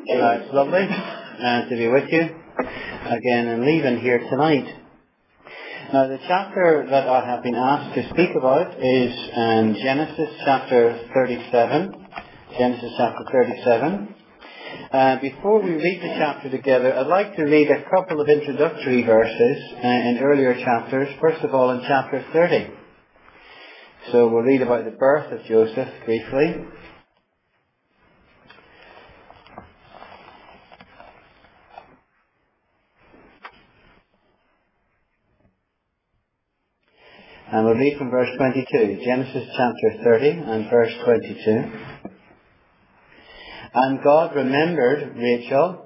It's lovely to be with you again and leaving here tonight. Now, the chapter that I have been asked to speak about is Genesis chapter 37. Genesis chapter 37. Before we read the chapter together, I'd like to read a couple of introductory verses in earlier chapters. First of all, in chapter 30. So we'll read about the birth of Joseph briefly. And we'll read from verse 22, Genesis chapter 30 and verse 22. And God remembered Rachel,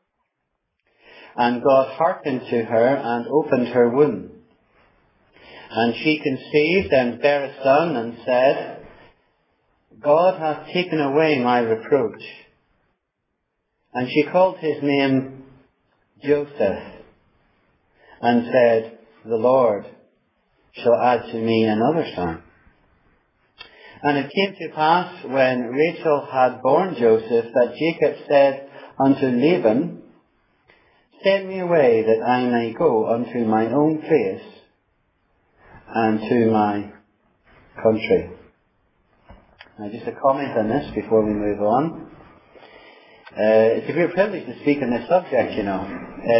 and God hearkened to her and opened her womb. And she conceived and bare a son and said, God hath taken away my reproach. And she called his name Joseph, and said, the Lord shall add to me another son. And it came to pass, when Rachel had borne Joseph, that Jacob said unto Laban, send me away, that I may go unto my own place and to my country. Now, just a comment on this before we move on. It's a great privilege to speak on this subject, you know.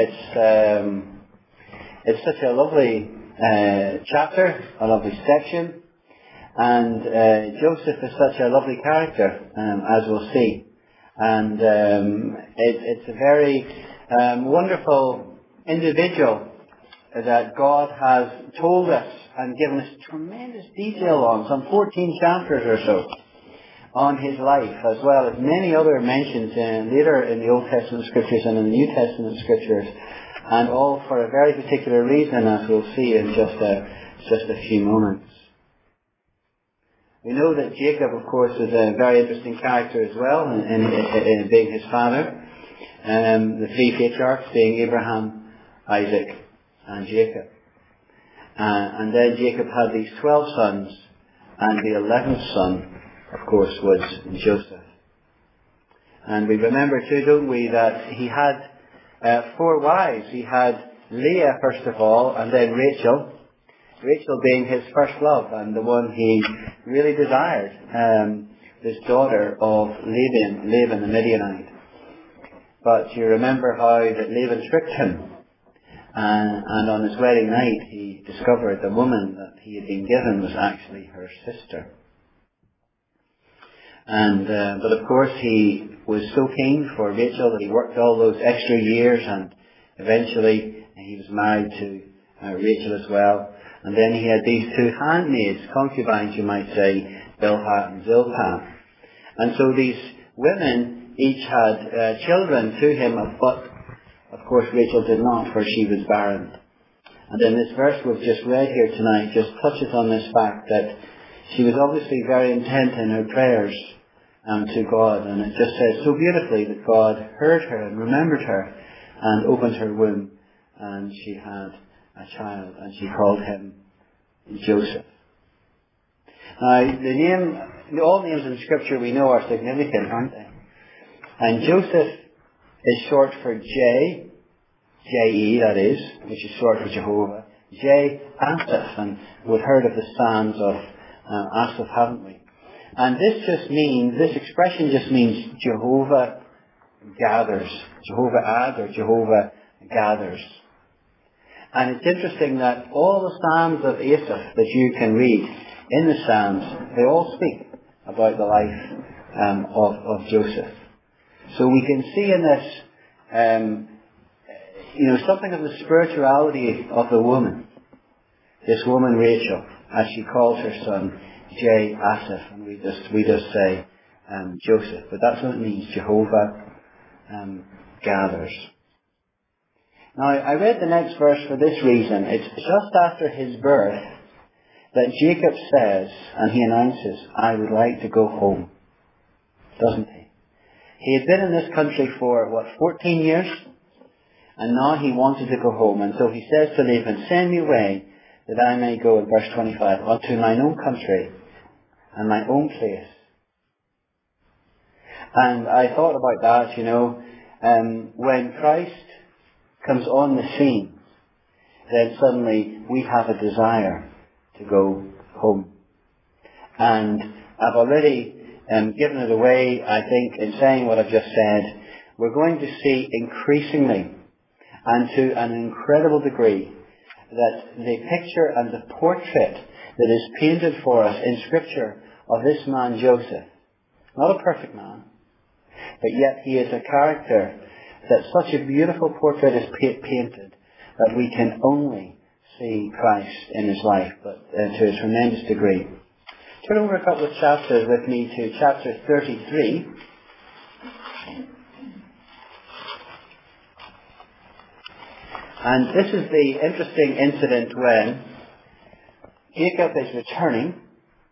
It's such a lovely chapter, a lovely section, and Joseph is such a lovely character, as we'll see. And it's a very wonderful individual that God has told us and given us tremendous detail on, some 14 chapters or so, on his life, as well as many other mentions later in the Old Testament Scriptures and in the New Testament Scriptures. And all for a very particular reason, as we'll see in just a few moments. We know that Jacob, of course, is a very interesting character as well, in being his father. The three patriarchs being Abraham, Isaac, and Jacob. And then Jacob had these 12 sons, and the 11th son, of course, was Joseph. And we remember too, don't we, that he had 4 wives. He had Leah, first of all, and then Rachel. Rachel being his first love and the one he really desired, this daughter of Laban the Midianite. But you remember how that Laban tricked him, and on his wedding night he discovered the woman that he had been given was actually her sister. And but of course he was so keen for Rachel that he worked all those extra years, and eventually he was married to Rachel as well. And then he had these 2 handmaids, concubines you might say, Bilhah and Zilpah. And so these women each had children to him, but of course Rachel did not, for she was barren. And then this verse we've just read here tonight just touches on this fact that she was obviously very intent in her prayers to God, and it just says so beautifully that God heard her and remembered her and opened her womb, and she had a child, and she called him Joseph. Now, all names in Scripture we know are significant, aren't they? And Joseph is short for J-E, that is, which is short for Jehovah. J-Asaph, and we've heard of the Psalms of Asaph, haven't we? And this expression just means Jehovah gathers. Jehovah adds, or Jehovah gathers. And it's interesting that all the Psalms of Asaph that you can read in the Psalms, they all speak about the life of Joseph. So we can see in this, something of the spirituality of the woman. This woman Rachel, as she calls her son J-Asaph, and we just say Joseph, but that's what it means. Jehovah gathers. Now, I read the next verse for this reason. It's just after his birth that Jacob says, and he announces, I would like to go home. Doesn't he? He had been in this country for, 14 years? And now he wanted to go home. And so he says to Laban, send me away, that I may go, in verse 25, unto mine own country and my own place. And I thought about that, when Christ comes on the scene, then suddenly we have a desire to go home. And I've already given it away, I think, in saying what I've just said. We're going to see increasingly and to an incredible degree that the picture and the portrait that is painted for us in Scripture of this man Joseph, not a perfect man, but yet he is a character that such a beautiful portrait is painted that we can only see Christ in his life, but to a tremendous degree. Turn over a couple of chapters with me to chapter 33. And this is the interesting incident when Jacob is returning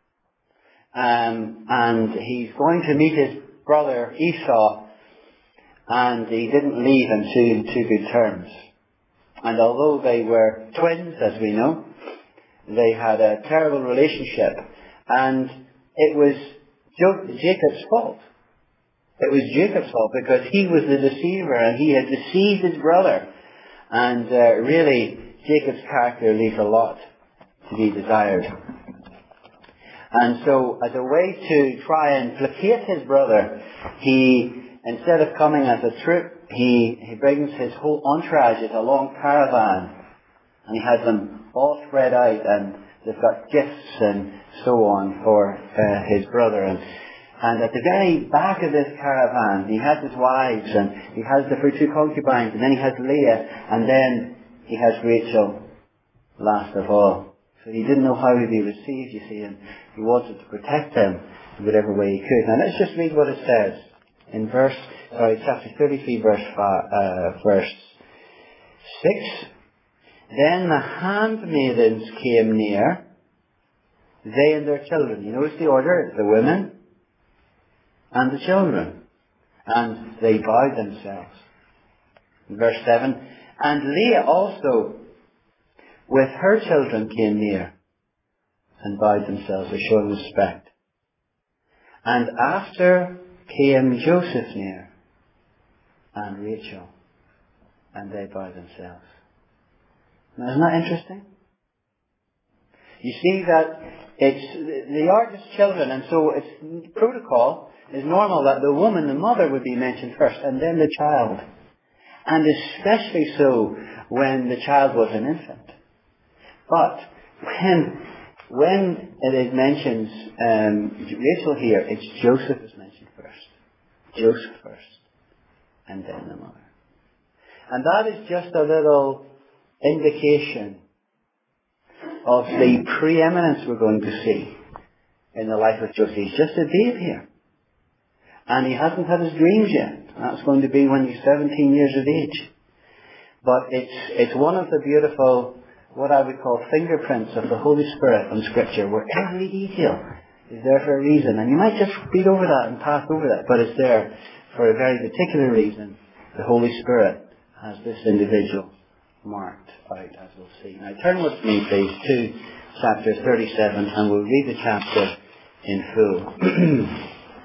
and he's going to meet his brother Esau, and he didn't leave in too good terms. And although they were twins, as we know, they had a terrible relationship, and it was Jacob's fault. It was Jacob's fault because he was the deceiver and he had deceived his brother. And really, Jacob's character leaves a lot to be desired. And so, as a way to try and placate his brother, he, instead of coming as a troop, he brings his whole entourage as a long caravan. And he has them all spread out, and they've got gifts and so on for his brother. And at the very back of this caravan, he has his wives, and he has the 2 concubines, and then he has Leah, and then he has Rachel last of all. So he didn't know how he'd be received, you see, and he wanted to protect them in whatever way he could. Now let's just read what it says in chapter 33, verse 6. Then the handmaidens came near, they and their children. You notice the order, the women and the children. And they bowed themselves. Verse 7. And Leah also with her children came near and bowed themselves, to show respect. And after came Joseph near and Rachel, and they bowed themselves. Now, isn't that interesting? You see that they are just children, and so it's protocol is normal that the woman, the mother, would be mentioned first, and then the child. And especially so when the child was an infant. But when it mentions Rachel here, it's Joseph is mentioned first. Joseph first, and then the mother. And that is just a little indication of the preeminence we're going to see in the life of Joseph. He's just a babe here. And he hasn't had his dreams yet. That's going to be when he's 17 years of age. But it's one of the beautiful, what I would call fingerprints of the Holy Spirit in Scripture, where every detail is there for a reason. And you might just read over that and pass over that, but it's there for a very particular reason. The Holy Spirit has this individual marked out, as we'll see. Now turn with me, please, to chapter 37, and we'll read the chapter in full.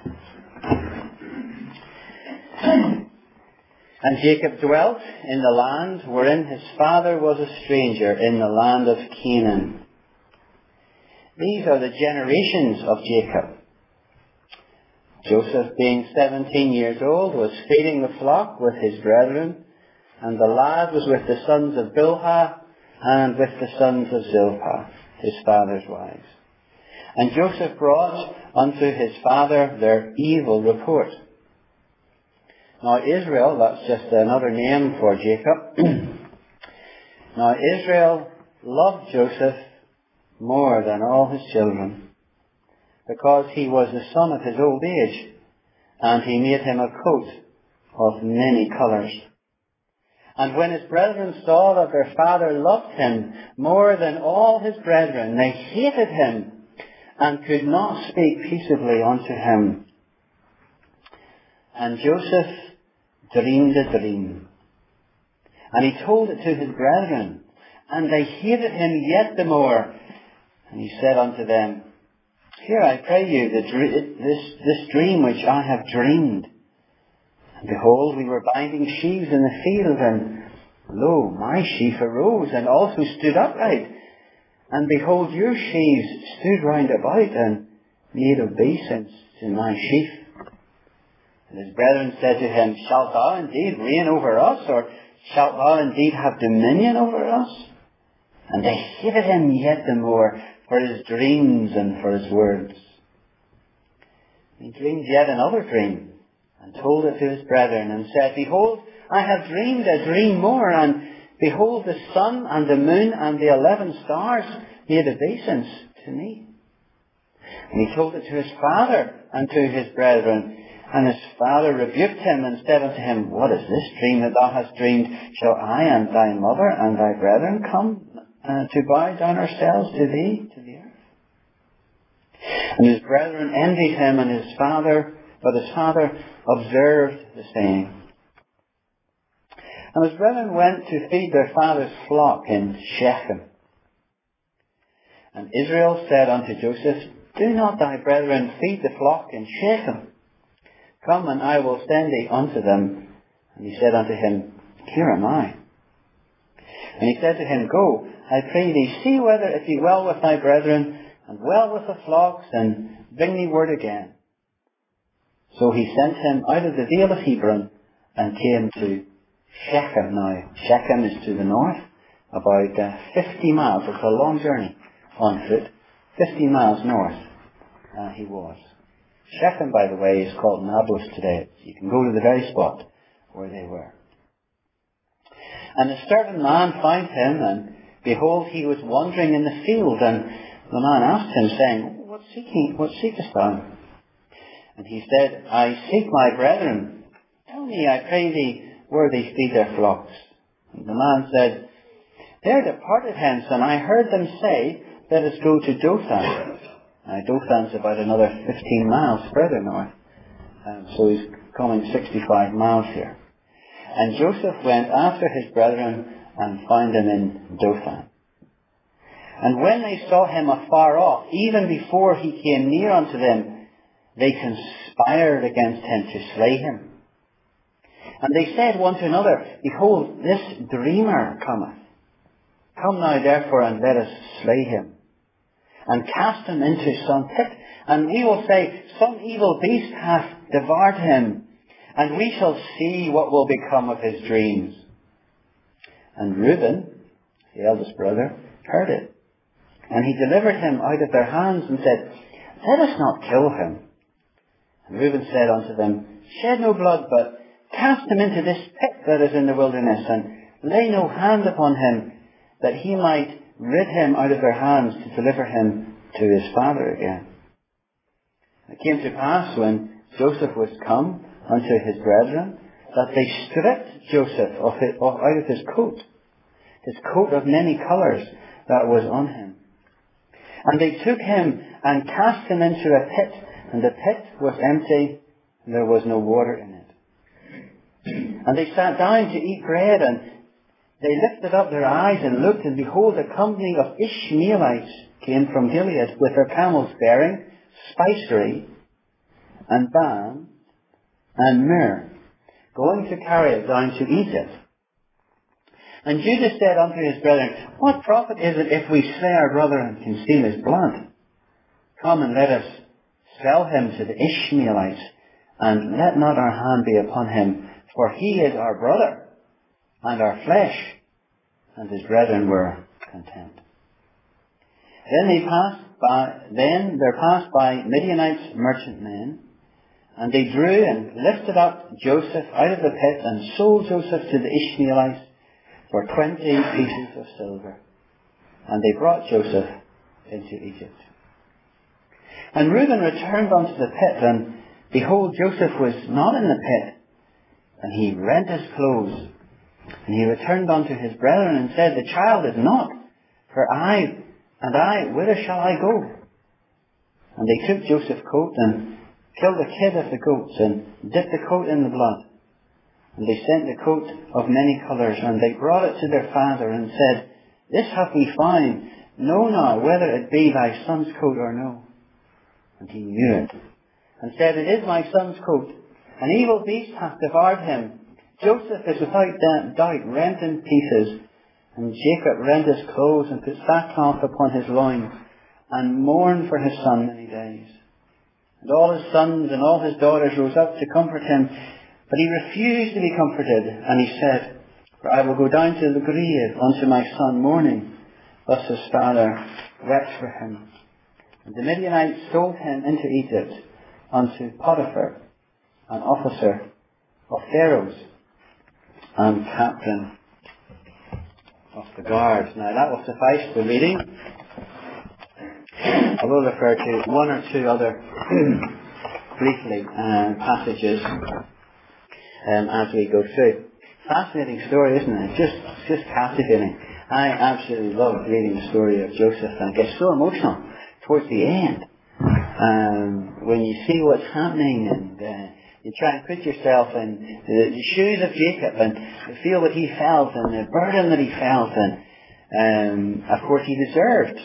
And Jacob dwelt in the land wherein his father was a stranger, in the land of Canaan. These are the generations of Jacob. Joseph, being 17 years old, was feeding the flock with his brethren, and the lad was with the sons of Bilhah and with the sons of Zilpah, his father's wives. And Joseph brought unto his father their evil report. Now Israel, that's just another name for Jacob. Now Israel loved Joseph more than all his children, because he was the son of his old age, and he made him a coat of many colours. And when his brethren saw that their father loved him more than all his brethren, they hated him, and could not speak peaceably unto him. And Joseph dreamed a dream, and he told it to his brethren, and they hated him yet the more. And he said unto them, Hear, I pray you, this dream which I have dreamed. Behold, we were binding sheaves in the field, and lo, my sheaf arose and also stood upright. And behold, your sheaves stood round about and made obeisance to my sheaf. And his brethren said to him, Shalt thou indeed reign over us, or shalt thou indeed have dominion over us? And they hated him yet the more for his dreams and for his words. He dreamed yet another dream, and told it to his brethren, and said, Behold, I have dreamed a dream more, and behold, the sun and the moon and the 11 stars made obeisance to me. And he told it to his father and to his brethren. And his father rebuked him and said unto him, What is this dream that thou hast dreamed? Shall I and thy mother and thy brethren come to bow down ourselves to thee, to the earth? And his brethren envied him, and but his father observed the saying. And his brethren went to feed their father's flock in Shechem. And Israel said unto Joseph, Do not thy brethren feed the flock in Shechem? Come, and I will send thee unto them. And he said unto him, Here am I. And he said to him, Go, I pray thee, see whether it be well with thy brethren, and well with the flocks, and bring me word again. So he sent him out of the vale of Hebron, and came to Shechem. Now, Shechem is to the north, about 50 miles. It's a long journey on foot. 50 miles north he was. Shechem, by the way, is called Nablus today. You can go to the very spot where they were. And a certain man found him, and behold, he was wandering in the field, and the man asked him, saying, What seekest thou? And he said, I seek my brethren. Tell me, I pray thee, where they feed their flocks. And the man said, They are departed hence, and I heard them say, Let us go to Dothan. Now, Dothan's about another 15 miles further north. So he's coming 65 miles here. And Joseph went after his brethren and found them in Dothan. And when they saw him afar off, even before he came near unto them, they conspired against him to slay him. And they said one to another, Behold, this dreamer cometh. Come now therefore, and let us slay him, and cast him into some pit. And we will say, Some evil beast hath devoured him, and we shall see what will become of his dreams. And Reuben, the eldest brother, heard it. And he delivered him out of their hands, and said, Let us not kill him. And Reuben said unto them, Shed no blood, but cast him into this pit that is in the wilderness, and lay no hand upon him, that he might rid him out of their hands to deliver him to his father again. It came to pass, when Joseph was come unto his brethren, that they stripped Joseph out of his coat of many colours that was on him. And they took him and cast him into a pit, and the pit was empty, and there was no water in it. And they sat down to eat bread, and they lifted up their eyes and looked, and behold, a company of Ishmaelites came from Gilead with their camels bearing spicery and balm and myrrh, going to carry it down to Egypt. And Judah said unto his brethren, What profit is it if we slay our brother and conceal his blood? Come and let us sell him to the Ishmaelites, and let not our hand be upon him, for he is our brother and our flesh. And his brethren were content. Then there passed by Midianites merchantmen, and they drew and lifted up Joseph out of the pit, and sold Joseph to the Ishmaelites for 20 pieces of silver. And they brought Joseph into Egypt. And Reuben returned unto the pit, and behold, Joseph was not in the pit. And he rent his clothes. And he returned unto his brethren, and said, The child is not, for I, whither shall I go? And they took Joseph's coat, and killed a kid of the goats, and dipped the coat in the blood. And they sent the coat of many colours, and they brought it to their father, and said, This have we found. Know now whether it be thy son's coat or no. And he knew it, and said, It is my son's coat. An evil beast hath devoured him. Joseph is without doubt rent in pieces, and Jacob rent his clothes and put sackcloth upon his loins, and mourned for his son many days. And all his sons and all his daughters rose up to comfort him, but he refused to be comforted, and he said, For I will go down to the grave unto my son mourning. Thus his father wept for him. And the Midianites sold him into Egypt unto Potiphar, an officer of Pharaoh's, and captain of the guards. Now that will suffice for reading. I will refer to one or two other briefly passages as we go through. Fascinating story, isn't it? It's just captivating. I absolutely love reading the story of Joseph, and it gets so emotional towards the end. When you see what's happening, and you try and put yourself in the shoes of Jacob and feel what he felt and the burden that he felt, and of course he deserved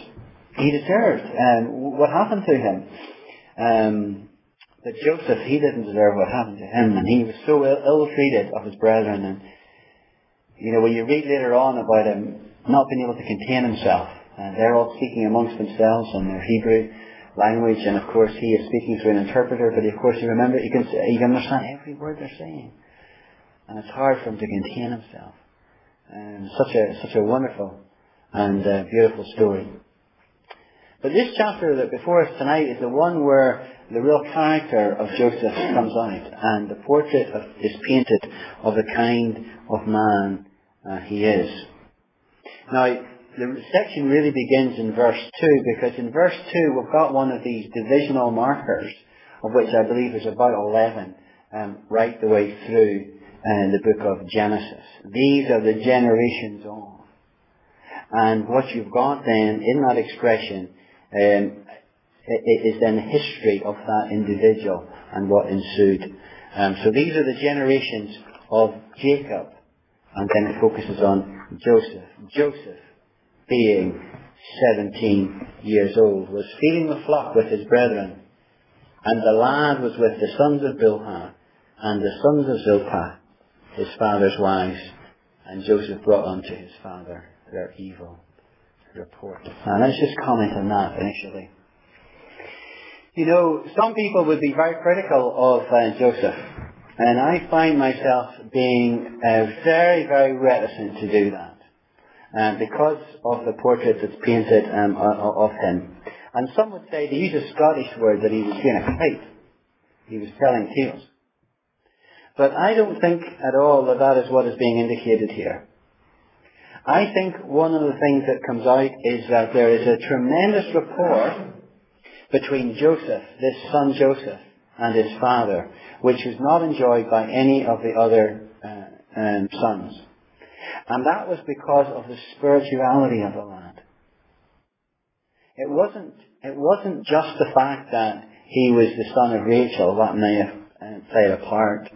what happened to him. But Joseph, he didn't deserve what happened to him, and he was so ill-treated of his brethren. And when you read later on about him not being able to contain himself, they're all speaking amongst themselves in their Hebrew language, and of course he is speaking through an interpreter, but of course you can understand every word they're saying, and it's hard for him to contain himself. Such a wonderful and beautiful story. But this chapter that before us tonight is the one where the real character of Joseph comes out, and the portrait is painted of the kind of man he is. Now, the section really begins in verse 2, because in verse 2 we've got one of these divisional markers, of which I believe there's about 11 right the way through the book of Genesis. These are the generations of. And what you've got then in that expression is then the history of that individual and what ensued. So these are the generations of Jacob, and then it focuses on Joseph. Joseph, being 17 years old, was feeding the flock with his brethren, and the lad was with the sons of Bilhah and the sons of Zilpah, his father's wives, and Joseph brought unto his father their evil report. Now let's just comment on that initially. Some people would be very critical of Joseph, and I find myself being very, very reticent to do that, because of the portrait that's painted of him. And some would say, to use a Scottish word, that he was being a kite. He was telling tales. But I don't think at all that is what is being indicated here. I think one of the things that comes out is that there is a tremendous rapport between Joseph, this son Joseph, and his father, which was not enjoyed by any of the other sons. And that was because of the spirituality of the lad. It wasn't just the fact that he was the son of Rachel that may have played a part.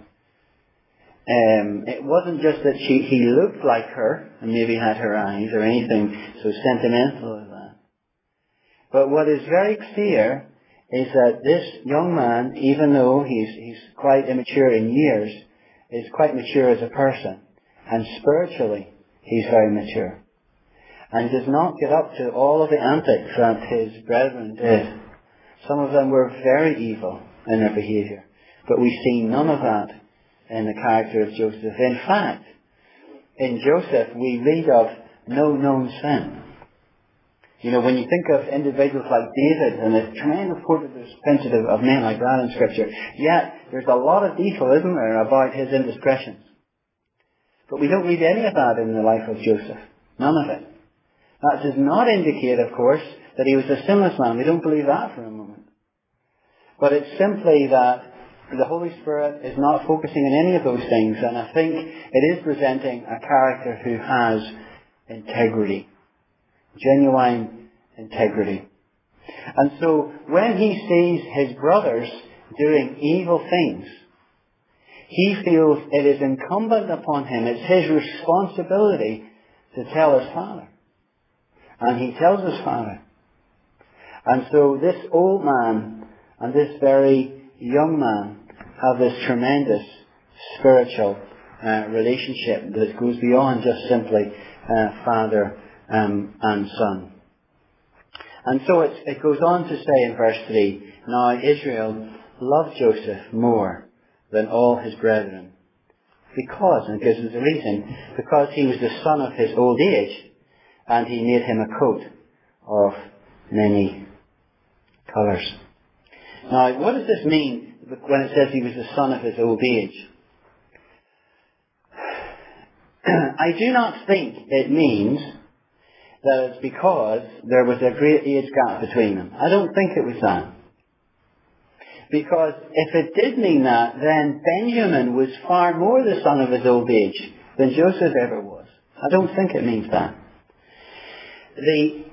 It wasn't just that he looked like her and maybe had her eyes or anything so sentimental as that. But what is very clear is that this young man, even though he's quite immature in years, is quite mature as a person. And spiritually, he's very mature. And does not get up to all of the antics that his brethren did. Some of them were very evil in their behaviour. But we see none of that in the character of Joseph. In fact, in Joseph we read of no known sin. When you think of individuals like David, and the tremendous portrait that's painted of men like that in Scripture, yet there's a lot of detail, isn't there, about his indiscretions. But we don't read any of that in the life of Joseph. None of it. That does not indicate, of course, that he was a sinless man. We don't believe that for a moment. But it's simply that the Holy Spirit is not focusing on any of those things, and I think it is presenting a character who has integrity. Genuine integrity. And so when he sees his brothers doing evil things, he feels it is incumbent upon him, it's his responsibility to tell his father. And he tells his father. And so this old man and this very young man have this tremendous spiritual relationship that goes beyond just simply father and son. And so it goes on to say in verse 3, now Israel loved Joseph more than all his brethren. Because, and it gives us a reason, because he was the son of his old age, and he made him a coat of many colours. Now, what does this mean when it says he was the son of his old age? I do not think it means that it's because there was a great age gap between them. I don't think it was that. Because if it did mean that, then Benjamin was far more the son of his old age than Joseph ever was. I don't think it means that. The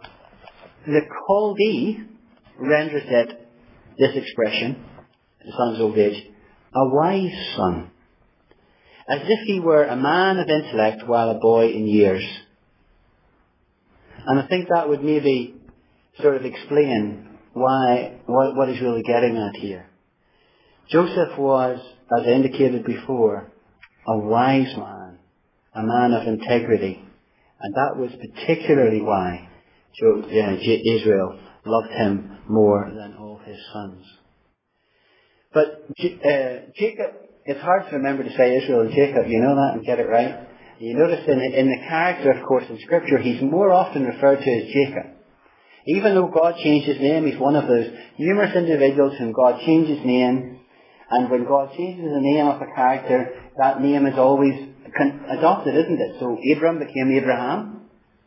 Chaldee renders it, this expression, the son of his old age, a wise son. As if he were a man of intellect while a boy in years. And I think that would maybe sort of explain what he's really getting at here. Joseph was, as I indicated before, a wise man, a man of integrity. And that was particularly why Israel loved him more than all his sons. But Jacob, it's hard to remember to say Israel and Jacob, you know that, and get it right. You notice in the character, of course, in Scripture, he's more often referred to as Jacob. Even though God changed his name, he's one of those numerous individuals whom God changed his name. And when God changes the name of a character, that name is always adopted, isn't it? So Abram became Abraham.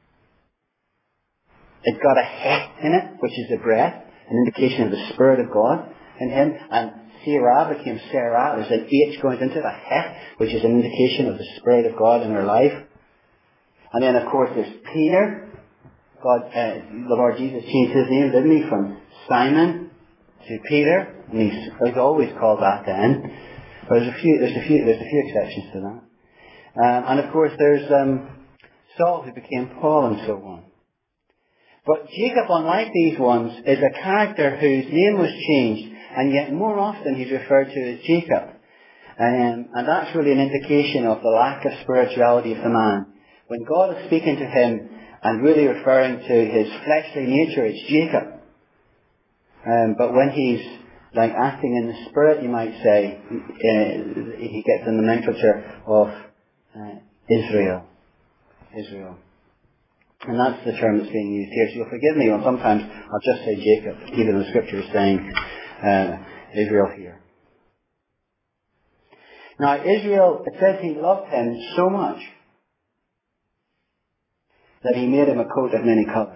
It's got a heh in it, which is the breath, an indication of the Spirit of God in him. And Sarah became Sarah. There's an H going into it, a heh, which is an indication of the Spirit of God in her life. And then, of course, there's Peter. The Lord Jesus changed his name, didn't he, from Simon to Peter, and he's always called that then. But there's a few exceptions to that. And of course, there's Saul, who became Paul, and so on. But Jacob, unlike these ones, is a character whose name was changed, and yet more often he's referred to as Jacob. And that's really an indication of the lack of spirituality of the man. When God is speaking to him and really referring to his fleshly nature, it's Jacob. But when he's like acting in the Spirit, you might say, he gets the nomenclature of Israel. Israel. And that's the term that's being used here. So you'll forgive me when sometimes I'll just say Jacob, even though the Scripture is saying Israel here. Now Israel, it says he loved him so much that he made him a coat of many colours.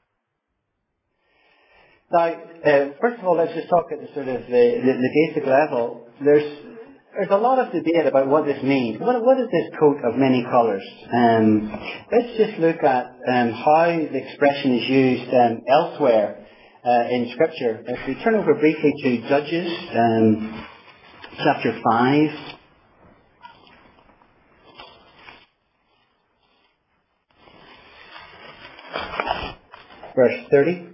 Now, first of all, let's just talk at the sort of the basic level. There's a lot of debate about what this means. What is this coat of many colours? Let's just look at how the expression is used elsewhere in Scripture. If we turn over briefly to Judges, chapter 5. Verse 30.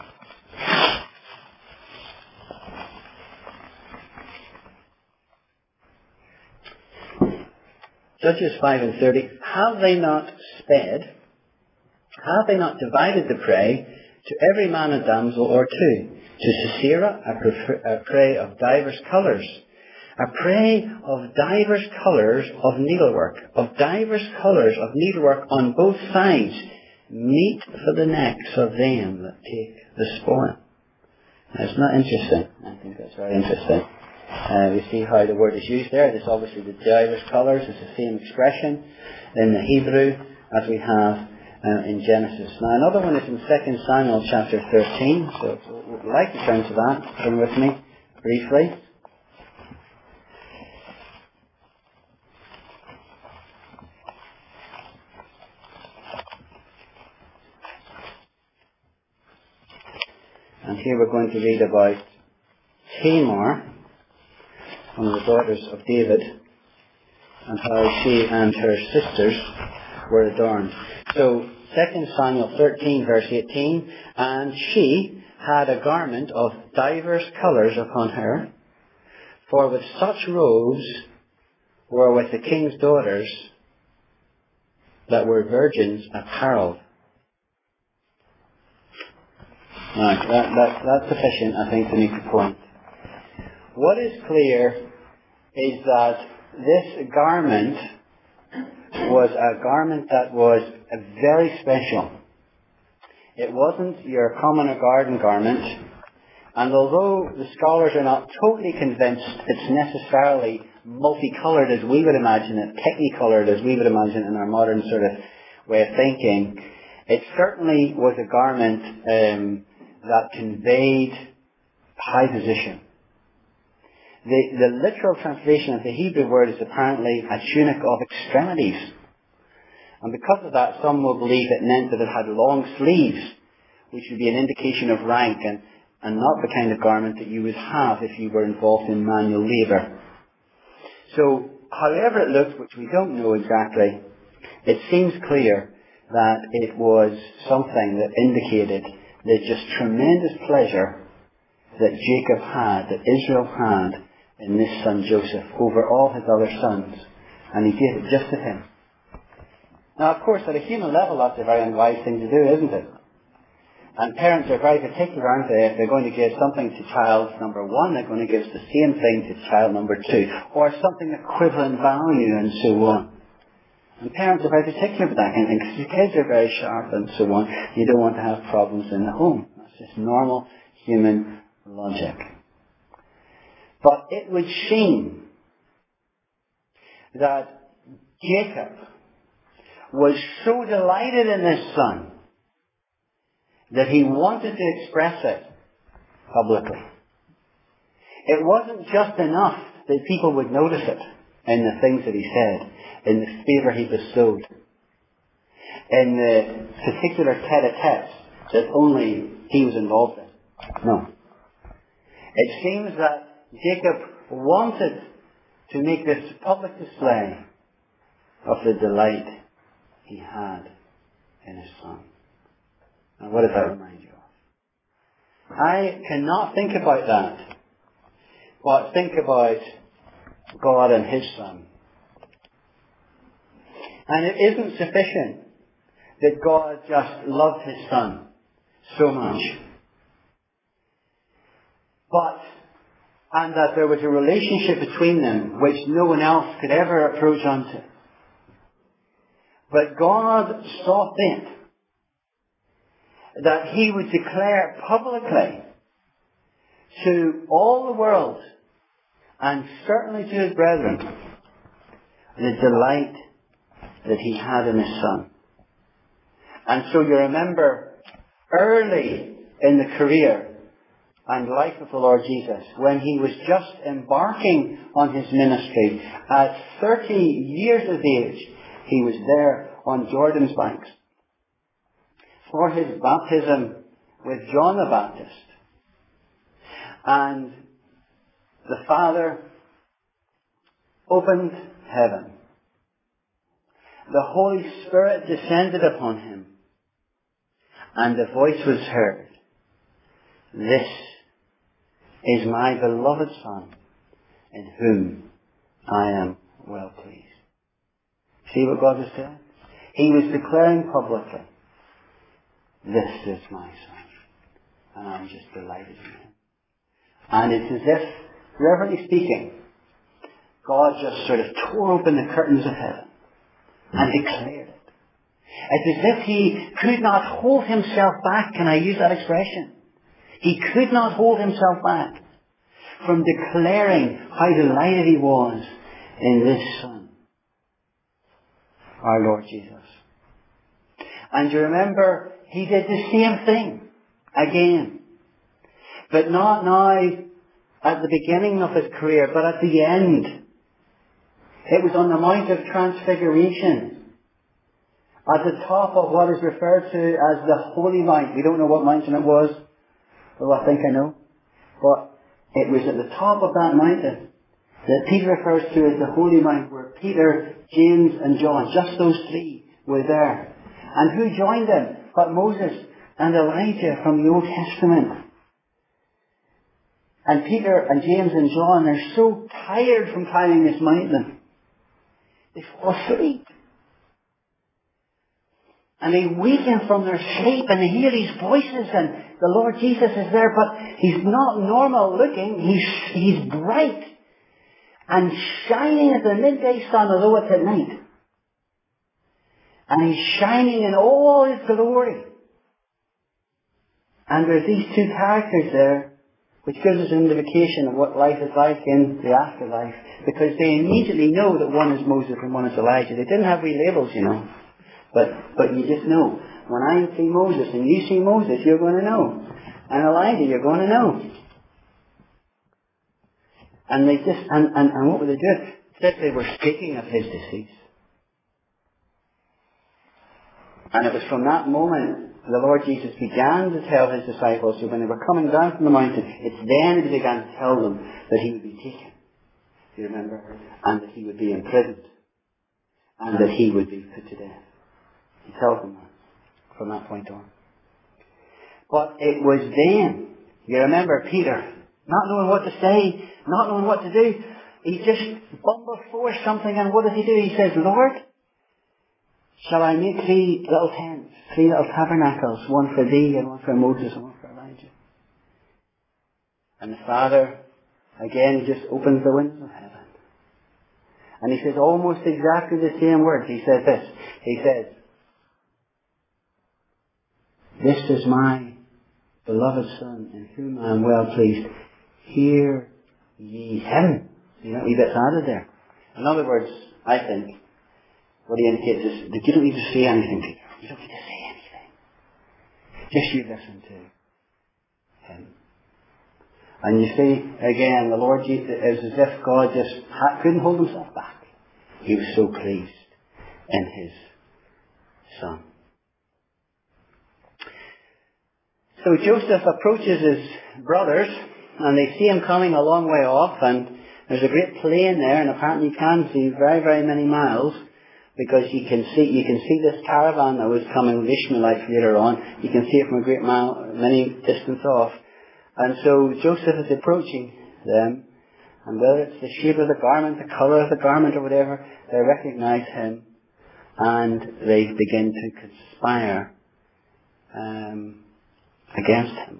Judges 5 and 30. Have they not sped? Have they not divided the prey to every man a damsel or two? To Sisera a prey of divers colours. A prey of divers colours of needlework. Of divers colours of needlework on both sides. Meat for the necks of them that take the spoil. Now, isn't that interesting? I think that's very interesting. We see how the word is used there. This obviously the diverse colours is the same expression in the Hebrew as we have in Genesis. Now another one is in 2 Samuel chapter 13. So we'd like to turn to that. Turn with me briefly. And here we're going to read about Tamar, one of the daughters of David, and how she and her sisters were adorned. So 2 Samuel 13 verse 18, and she had a garment of divers colours upon her, For with such robes were with the king's daughters that were virgins apparelled. Now, that's sufficient, I think, to make the point. What is clear is that this garment was a garment that was very special. It wasn't your common or garden garment, and although the scholars are not totally convinced it's necessarily multicoloured as we would imagine it, technicoloured as we would imagine in our modern sort of way of thinking, it certainly was a garment that conveyed high position. The literal translation of the Hebrew word is apparently a tunic of extremities. And because of that, some will believe it meant that it had long sleeves, which would be an indication of rank and not the kind of garment that you would have if you were involved in manual labour. So, however it looked, which we don't know exactly, it seems clear that it was something that indicated the just tremendous pleasure that Jacob had, that Israel had, in this son Joseph over all his other sons. And he gave it just to him. Now, of course, at a human level, that's a very unwise thing to do, isn't it? And parents are very particular, aren't they? If they're going to give something to child number one, they're going to give the same thing to child number two, or something equivalent value, and so on. And parents are very particular with that kind of thing, because your kids are very sharp and so on. You don't want to have problems in the home. That's just normal human logic. But it would seem that Jacob was so delighted in this son that he wanted to express it publicly. It wasn't just enough that people would notice it in the things that he said, in the favour he bestowed, in the particular tete-a-tetes that only he was involved in. No. It seems that Jacob wanted to make this public display of the delight he had in his son. And what does that remind you of? I cannot think about that, but think about God and his son. And it isn't sufficient that God just loved his son so much, and that there was a relationship between them which no one else could ever approach unto. But God saw fit that he would declare publicly to all the world, and certainly to his brethren, the delight that he had in his son. And so you remember early in the career and life of the Lord Jesus, when he was just embarking on his ministry, at 30 years of age, he was there on Jordan's banks for his baptism with John the Baptist. And the Father opened heaven. The Holy Spirit descended upon him, and the voice was heard, "This is my beloved Son, in whom I am well pleased." See what God was saying? He was declaring publicly, "This is my Son, and I'm just delighted in him." And it's as if, reverently speaking, God just sort of tore open the curtains of heaven and declared it. It's as if he could not hold himself back. Can I use that expression? He could not hold himself back from declaring how delighted he was in this Son, our Lord Jesus. And you remember, he did the same thing again. But not now at the beginning of his career, but at the end. It was on the Mount of Transfiguration, at the top of what is referred to as the Holy Mount. We don't know what mountain it was, though I think I know. But it was at the top of that mountain that Peter refers to as the Holy Mount, where Peter, James and John, just those three, were there. And who joined them but Moses and Elijah from the Old Testament? And Peter and James and John, they're so tired from climbing this mountain. They fall asleep. And they waken from their sleep and they hear these voices and the Lord Jesus is there, but He's not normal looking. He's bright and shining as the midday sun, although it's at night. And He's shining in all His glory. And there's these two characters there, which gives us an indication of what life is like in the afterlife, because they immediately know that one is Moses and one is Elijah. They didn't have wee labels, you know. But you just know. When I see Moses and you see Moses, you're going to know. And Elijah, you're going to know. And they just, and what were they doing? That they were speaking of His decease. And it was from that moment the Lord Jesus began to tell His disciples, so when they were coming down from the mountain, it's then He began to tell them that He would be taken. Do you remember? And that He would be imprisoned. And that He would be put to death. He tells them that from that point on. But it was then, you remember Peter, not knowing what to say, not knowing what to do, he just bumbles forth something, and what does he do? He says, Lord, shall I make 3 little tents, 3 little tabernacles, one for Thee and one for Moses and one for Elijah? And the Father, again, just opens the windows of heaven. And He says almost exactly the same words. He says this. He says, this is my beloved Son, in whom I am well pleased. Hear ye Him. You know, He gets added there. In other words, I think, what He indicates is that you don't need to say anything, Peter. You don't need to say anything. Just you listen to Him. And you see, again, the Lord Jesus, it was as if God just couldn't hold Himself back. He was so pleased in His Son. So Joseph approaches his brothers, and they see him coming a long way off, and there's a great plain there, and apparently you can see very, very many miles, because you can see this caravan that was coming with Ishmaelites later on. You can see it from a great many distance off. And so Joseph is approaching them, and whether it's the shape of the garment, the colour of the garment, or whatever, they recognize him, and they begin to conspire against him.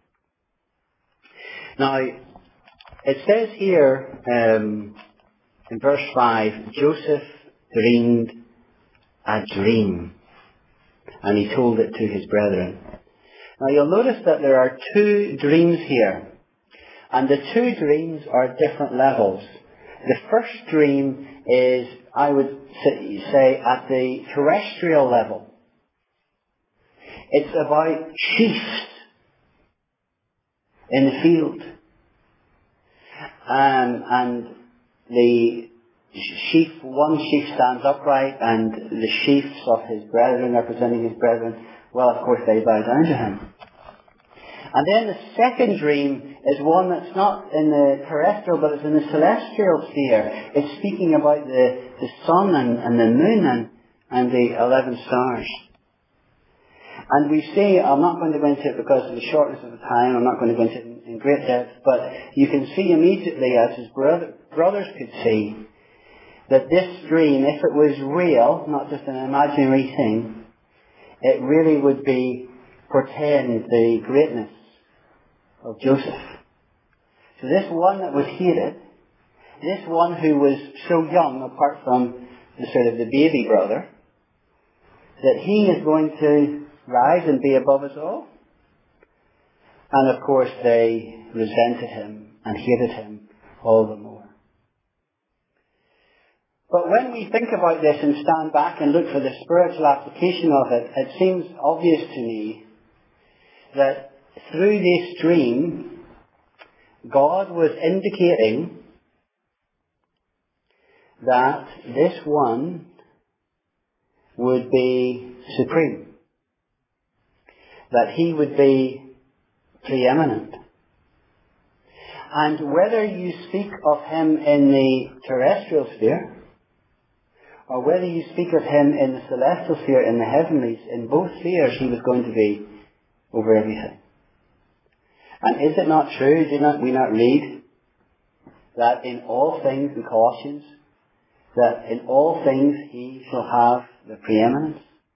Now, it says here in verse 5, Joseph dreamed a dream, and he told it to his brethren. Now you'll notice that there are 2 dreams here, and the 2 dreams are different levels. The first dream is, I would say, at the terrestrial level. It's about sheep in the field. And the one sheep stands upright, and the sheaves of his brethren, representing his brethren, well, of course, they bow down to him. And then the second dream is one that's not in the terrestrial, but it's in the celestial sphere. It's speaking about the sun and the moon and the 11 stars. And we see, I'm not going to go into it because of the shortness of the time, I'm not going to go into it in great depth, but you can see immediately, as his brothers could see, that this dream, if it was real, not just an imaginary thing, it really would be portend the greatness of Joseph. So this one that was hated, this one who was so young, apart from the sort of the baby brother, that he is going to rise and be above us all. And of course they resented him and hated him all the more. But when we think about this and stand back and look for the spiritual application of it, it seems obvious to me that through this dream, God was indicating that this one would be supreme. That he would be preeminent. And whether you speak of him in the terrestrial sphere, or whether you speak of him in the celestial sphere, in the heavenlies, in both spheres he was going to be over everything. And is it not true, we not read, that in all things, in Colossians, that in all things he shall have the preeminence?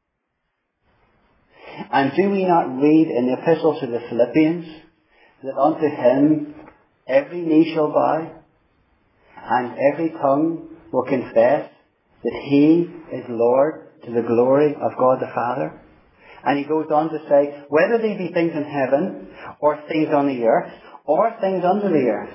And do we not read in the epistle to the Philippians that unto him every knee shall bow and every tongue will confess that he is Lord to the glory of God the Father? And he goes on to say, whether they be things in heaven or things on the earth or things under the earth.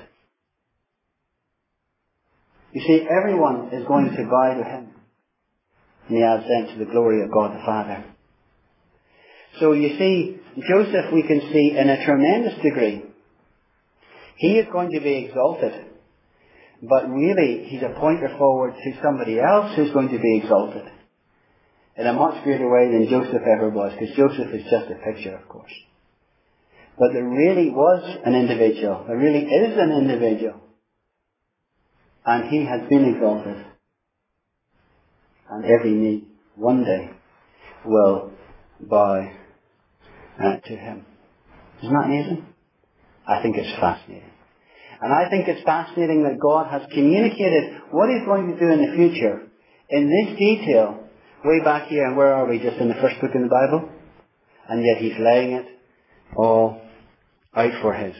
You see, everyone is going to bow to him. And he adds then to the glory of God the Father. So you see, Joseph we can see in a tremendous degree. He is going to be exalted. But really, he's a pointer forward to somebody else who's going to be exalted. In a much greater way than Joseph ever was. Because Joseph is just a picture, of course. But there really was an individual. There really is an individual. And he has been exalted. And every knee, one day, will bow to him. Isn't that amazing? I think it's fascinating. And I think it's fascinating that God has communicated what he's going to do in the future in this detail way back here. And where are we? Just in the first book in the Bible? And yet he's laying it all out for us.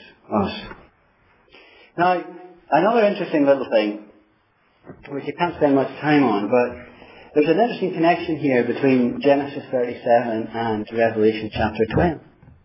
Now, another interesting little thing, which you can't spend much time on, but there's an interesting connection here between Genesis 37 and Revelation chapter 12.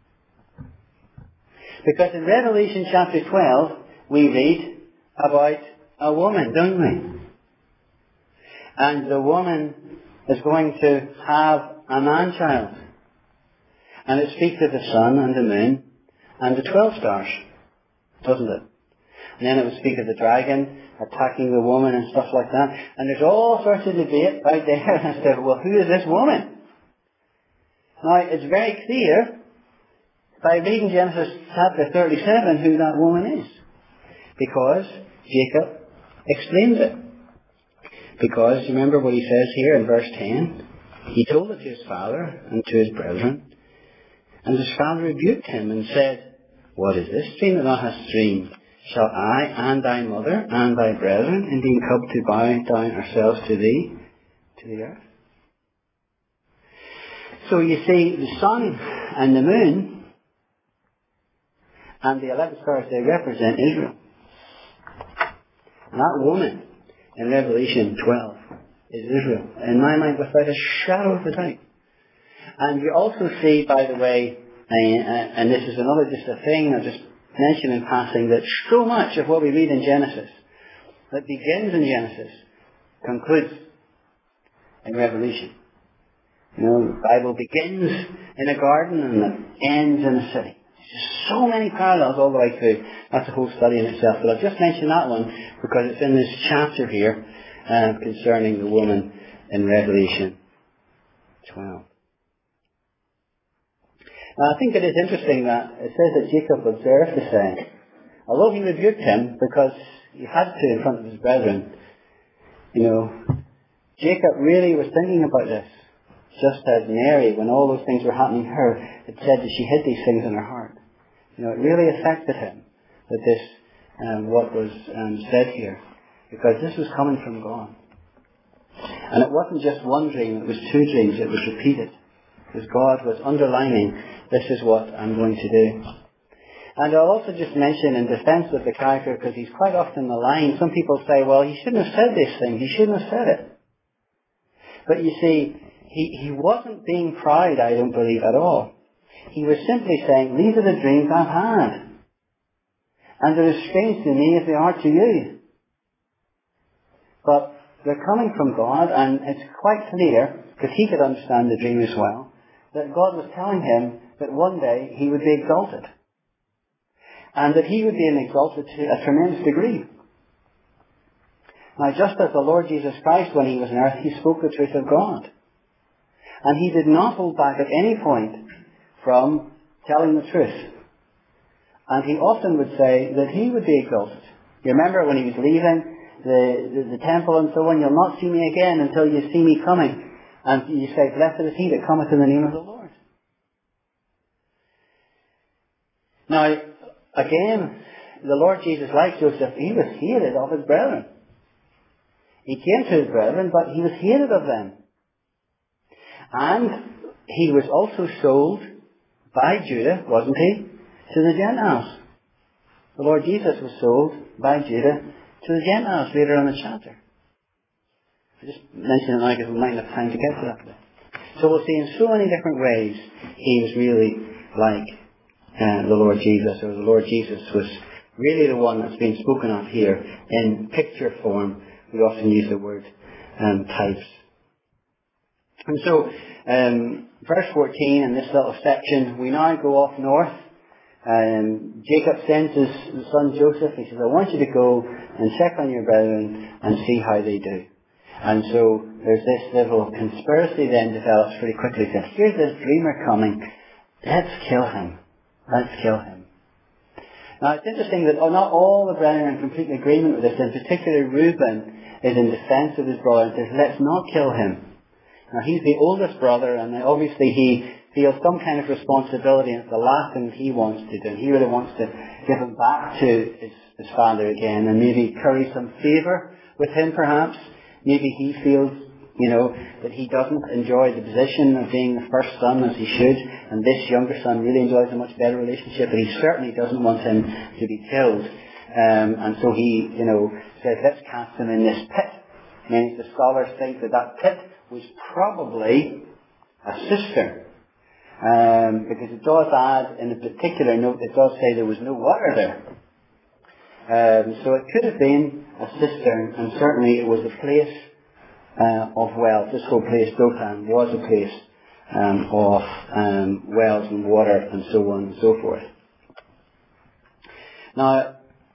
Because in Revelation chapter 12, we read about a woman, don't we? And the woman is going to have a man-child. And it speaks of the sun and the moon and the 12 stars, doesn't it? And then it would speak of the dragon attacking the woman and stuff like that. And there's all sorts of debate out there as to, well, who is this woman? Now, it's very clear by reading Genesis chapter 37 who that woman is. Because Jacob explains it. Because, you remember what he says here in verse 10? He told it to his father and to his brethren. And his father rebuked him and said, what is this dream that thou hast dreamed? Shall I and thy mother and thy brethren indeed come to bow down ourselves to thee, to the earth? So you see, the sun and the moon and the 11 stars, they represent Israel. And that woman in Revelation 12 is Israel. In my mind, without a shadow of a doubt. And you also see, by the way, and this is another just a thing I'll just mention in passing, that so much of what we read in Genesis, that begins in Genesis, concludes in Revelation. You know, the Bible begins in a garden and it ends in a city. There's just so many parallels all the way through. That's a whole study in itself. But I'll just mention that one because it's in this chapter here concerning the woman in Revelation 12. Now, I think it is interesting that it says that Jacob observed the saying. Although he rebuked him because he had to in front of his brethren, you know, Jacob really was thinking about this. Just as Mary, when all those things were happening to her, it said that she hid these things in her heart. You know, it really affected him that this, what was said here. Because this was coming from God. And it wasn't just one dream, it was two dreams, it was repeated. Because God was underlining, this is what I'm going to do. And I'll also just mention in defense of the character, because he's quite often maligned, some people say, well, he shouldn't have said this thing, he shouldn't have said it. But you see, he wasn't being proud, I don't believe, at all. He was simply saying, these are the dreams I've had. And they're as strange to me as they are to you. But they're coming from God, and it's quite clear, because he could understand the dream as well, that God was telling him that one day he would be exalted. And that he would be exalted to a tremendous degree. Now, just as the Lord Jesus Christ, when he was on earth, he spoke the truth of God. And he did not hold back at any point from telling the truth. And he often would say that he would be exalted. You remember when he was leaving the temple and so on, you'll not see me again until you see me coming. And you say, blessed is he that cometh in the name of the Lord. Now, again, the Lord Jesus, like Joseph, he was hated of his brethren. He came to his brethren, but he was hated of them. And he was also sold by Judah, wasn't he, to the Gentiles. The Lord Jesus was sold by Judah to the Gentiles later on in the chapter. I just mention it now because we might not have time to get to that bit. So we'll see in so many different ways he was really like the Lord Jesus, or the Lord Jesus was really the one that's being spoken of here in picture form. We often use the word types. And so, verse 14 in this little section, we now go off north. Jacob sends his son Joseph. He says, I want you to go and check on your brethren and see how they do. And so there's this little conspiracy then develops pretty quickly. He says, here's this dreamer coming. Let's kill him. Let's kill him. Now it's interesting that not all the brethren are in complete agreement with this. In particular, Reuben is in defense of his brother and says, let's not kill him. Now he's the oldest brother, and obviously he feels some kind of responsibility, and it's the last thing he wants to do. And he really wants to give him back to his father again, and maybe curry some favour with him perhaps. Maybe he feels, that he doesn't enjoy the position of being the first son as he should, and this younger son really enjoys a much better relationship, but he certainly doesn't want him to be killed. And so he, says, let's cast him in this pit. Many of the scholars think that pit was probably a cistern. Because it does add, in a particular note, it does say there was no water there. So it could have been a cistern, and certainly it was a place of wells. This whole place, Dothan, was a place of wells and water and so on and so forth. Now,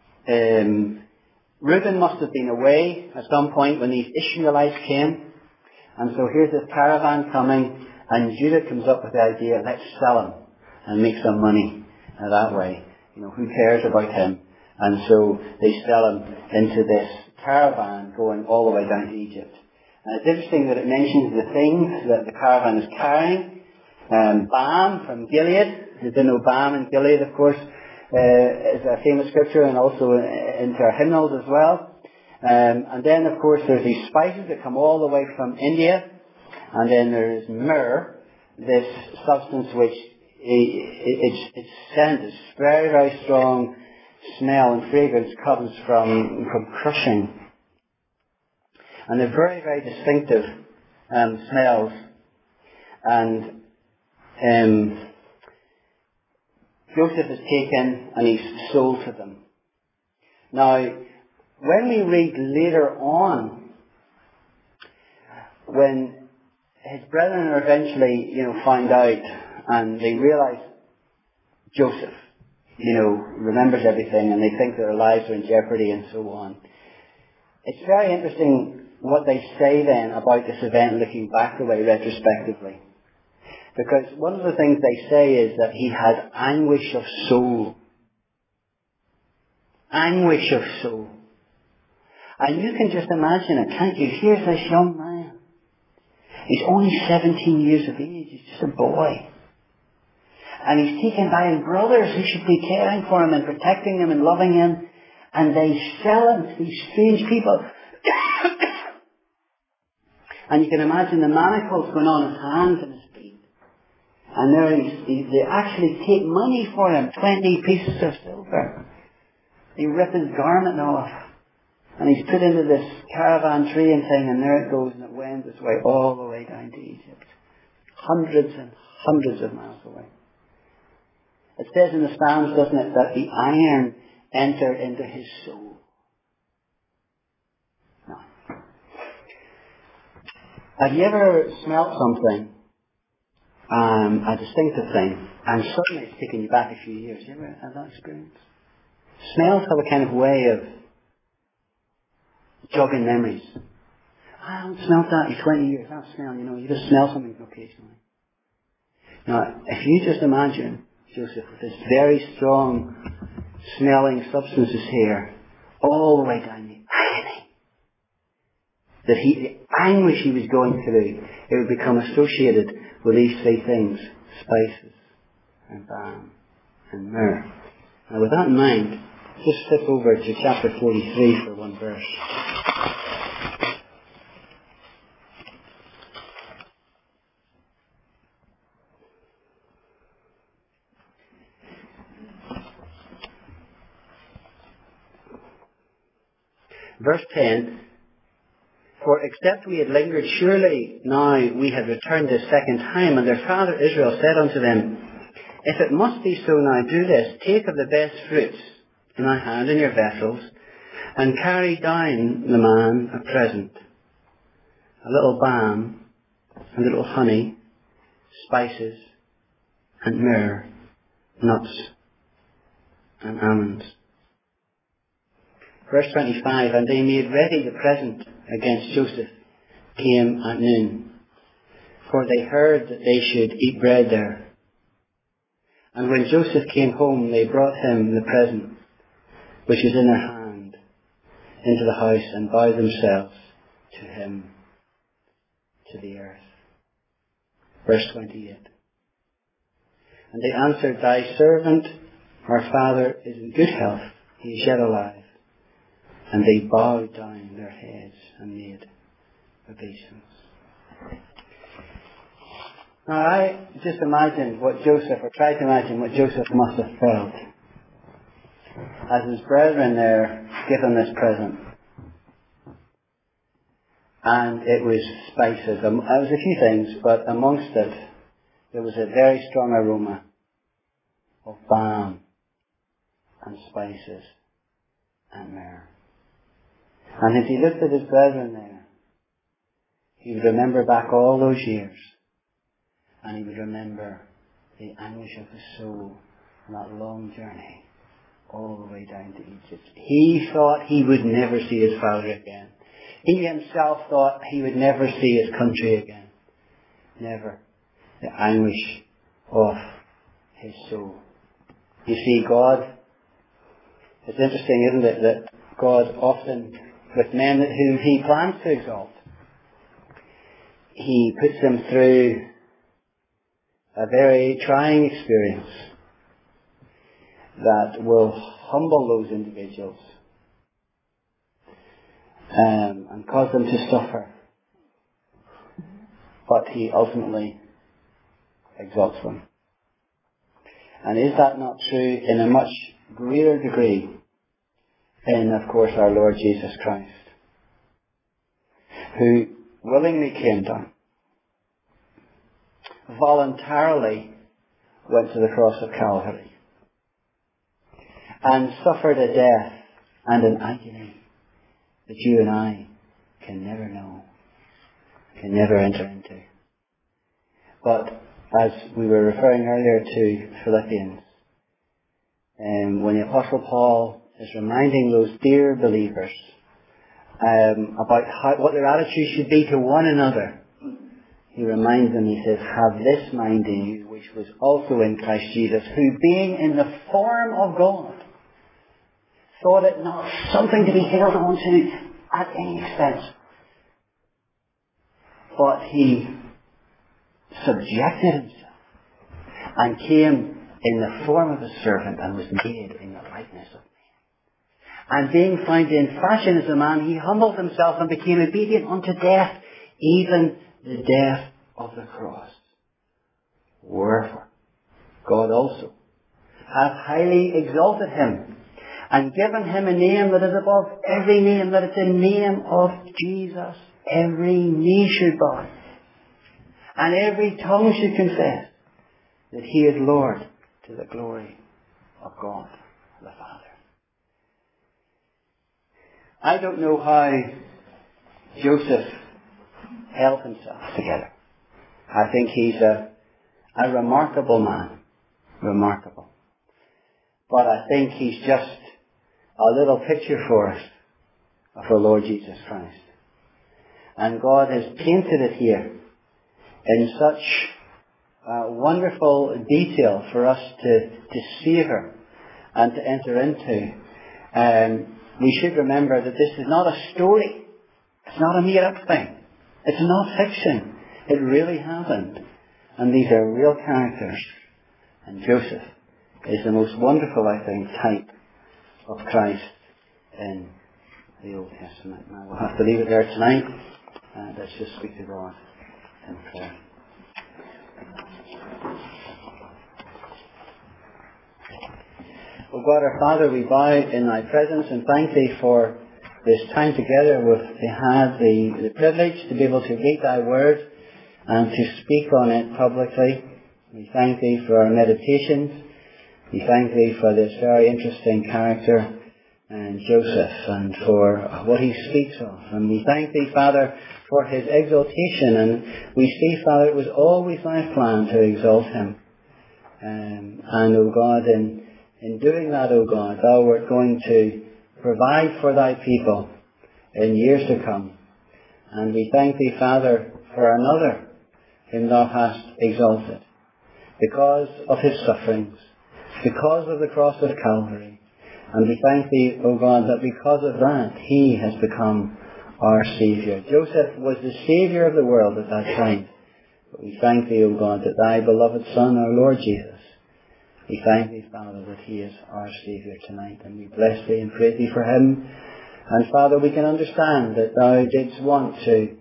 Reuben must have been away at some point when these Ishmaelites came, and so here's this caravan coming, and Judah comes up with the idea, let's sell him and make some money that way. Who cares about him? And so they sell him into this caravan going all the way down to Egypt. And it's interesting that it mentions the things that the caravan is carrying. Balm from Gilead. You didn't know balm in Gilead, of course, is a famous scripture, and also into our hymnals as well. And then, of course, there's these spices that come all the way from India. And then there's myrrh, this substance which its scent is very, very strong smell and fragrance comes from crushing. And they're very, very distinctive smells. And Joseph is taken and he's sold to them. Now, when we read later on, when his brethren are eventually, found out and they realize Joseph, remembers everything and they think their lives are in jeopardy and so on. It's very interesting what they say then about this event looking back away retrospectively. Because one of the things they say is that he had anguish of soul. Anguish of soul. And you can just imagine it, can't you? Here's this young man. He's only 17 years of age. He's just a boy. And he's taken by his brothers who should be caring for him and protecting him and loving him. And they sell him to these strange people. And you can imagine the manacles going on his hands and his feet. And there they actually take money for him, 20 pieces of silver. They rip his garment off. And he's put into this caravan train thing, and there it goes, and it wends its way all the way down to Egypt. Hundreds and hundreds of miles away. It says in the Psalms, doesn't it, that the iron entered into his soul. No. Have you ever smelt something, a distinctive thing, and suddenly it's taken you back a few years? You ever had that experience? Smells have a kind of way of jogging memories. I haven't smelt that in 20 years. That smell, you just smell something occasionally. Now, if you just imagine Joseph with this very strong smelling substances here, all the way down the agony, the anguish he was going through, it would become associated with these three things: spices and balm and myrrh Now with that in mind, just flip over to chapter 43 for one verse. Verse 10, for except we had lingered, surely now we had returned this second time. And their father Israel said unto them, if it must be so now, do this, take of the best fruits in thy hand in your vessels, and carry down the man a present, a little balm, a little honey, spices, and myrrh, nuts, and almonds. Verse 25, and they made ready the present against Joseph came at noon, for they heard that they should eat bread there. And when Joseph came home, they brought him the present, which was in their hand, into the house, and bowed themselves to him, to the earth. Verse 28, and they answered, thy servant, our father, is in good health, he is yet alive. And they bowed down their heads and made obeisance. Now I just imagine what Joseph, or try to imagine what Joseph must have felt as his brethren there given this present. And it was spices. It was a few things, but amongst it, there was a very strong aroma of balm and spices and myrrh. And as he looked at his brethren there, he would remember back all those years, and he would remember the anguish of his soul on that long journey all the way down to Egypt. He thought he would never see his father again. He himself thought he would never see his country again. Never. The anguish of his soul. You see, God, it's interesting, isn't it, that God often, with men whom he plans to exalt, he puts them through a very trying experience that will humble those individuals and cause them to suffer. But he ultimately exalts them. And is that not true in a much greater degree in, of course, our Lord Jesus Christ, who willingly came down, voluntarily went to the cross of Calvary, and suffered a death and an agony that you and I can never know, can never enter into. But as we were referring earlier to Philippians, when the Apostle Paul is reminding those dear believers about what their attitude should be to one another, he reminds them, he says, have this mind in you, which was also in Christ Jesus, who being in the form of God, thought it not something to be held on to at any expense, but he subjected himself and came in the form of a servant and was made in the likeness of men. And being found in fashion as a man, he humbled himself and became obedient unto death, even the death of the cross. Wherefore, God also hath highly exalted him, and given him a name that is above every name, that at the name of Jesus every knee should bow, and every tongue should confess that he is Lord, to the glory of God the Father. I don't know how Joseph held himself together. I think he's a remarkable man. Remarkable. But I think he's just a little picture for us of our Lord Jesus Christ. And God has painted it here in such wonderful detail for us to savour and to enter into. We should remember that this is not a story. It's not a made-up thing. It's not fiction. It really happened. And these are real characters. And Joseph is the most wonderful, I think, type of Christ in the Old Testament. Now we'll have to leave it there tonight, and let's just speak to God in prayer. O God our Father, we bow in thy presence and thank thee for this time together. We've had the privilege to be able to read thy word and to speak on it publicly. We thank thee for our meditations. We thank thee for this very interesting character, Joseph, and for what he speaks of. And we thank thee, Father, for his exaltation. And we see, Father, it was always thy plan to exalt him. And, O God, in doing that, O God, thou wert going to provide for thy people in years to come. And we thank thee, Father, for another whom thou hast exalted because of his sufferings, because of the cross of Calvary. And we thank thee, O God, that because of that, he has become our Saviour. Joseph was the Saviour of the world at that time. But we thank thee, O God, that thy beloved Son, our Lord Jesus, we thank thee, Father, that he is our Saviour tonight. And we bless thee and praise thee for him. And Father, we can understand that thou didst want to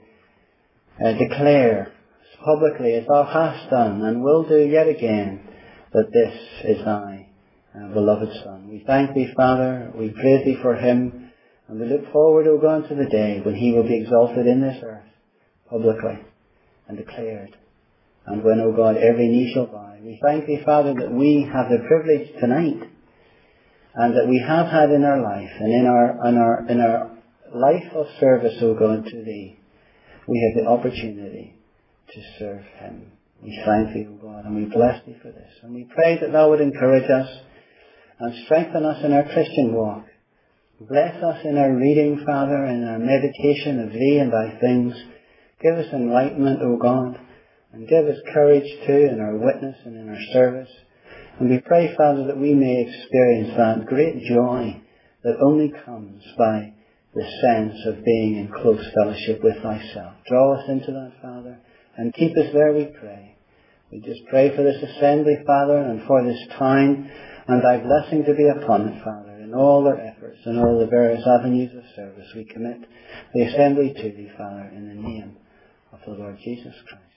declare publicly, as thou hast done and will do yet again, that this is thy beloved Son. We thank thee, Father. We praise thee for him. And we look forward, O God, to the day when he will be exalted in this earth publicly and declared. And when, O God, every knee shall bow. We thank thee, Father, that we have the privilege tonight and that we have had in our life and in our life of service, O God, to thee, we have the opportunity to serve him. We thank thee, O God, and we bless thee for this. And we pray that thou would encourage us and strengthen us in our Christian walk. Bless us in our reading, Father, in our meditation of thee and thy things. Give us enlightenment, O God, and give us courage too in our witness and in our service. And we pray, Father, that we may experience that great joy that only comes by the sense of being in close fellowship with thyself. Draw us into that, Father, and keep us there, we pray. We just pray for this assembly, Father, and for this time, and thy blessing to be upon it, Father, in all their efforts and all the various avenues of service. We commit the assembly to thee, Father, in the name of the Lord Jesus Christ.